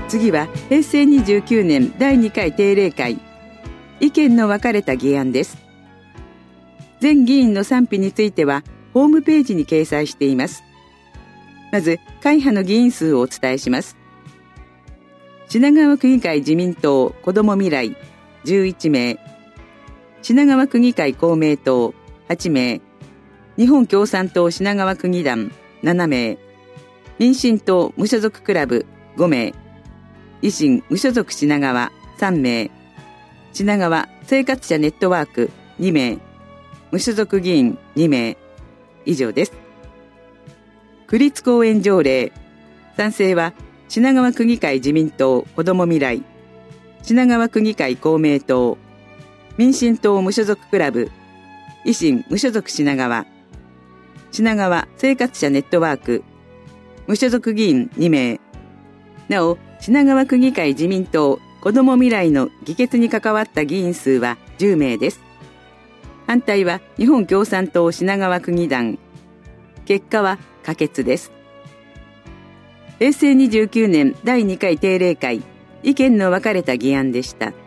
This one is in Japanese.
次は平成29年第2回定例会、意見の分かれた議案です。全議員の賛否についてはホームページに掲載しています。まず会派の議員数をお伝えします。品川区議会自民党子ども未来11名、品川区議会公明党8名、日本共産党品川区議団7名、民進党無所属クラブ5名、維新無所属品川3名、品川生活者ネットワーク2名、無所属議員2名、以上です。区立公園条例、賛成は品川区議会自民党子ども未来、品川区議会公明党、民進党無所属クラブ、維新無所属品川、品川生活者ネットワーク、無所属議員2名。なお、品川区議会自民党子ども未来の議決に関わった議員数は10名です。反対は日本共産党品川区議団。結果は可決です。平成29年第2回定例会、意見の分かれた議案でした。